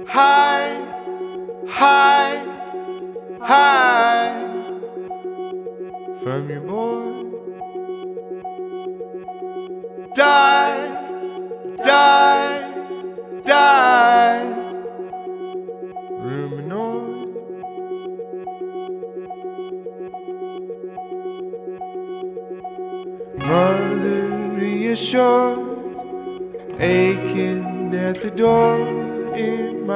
high, high, high from your boy. Die, die, die, ruminoid. Mother reassures, aching at the door in my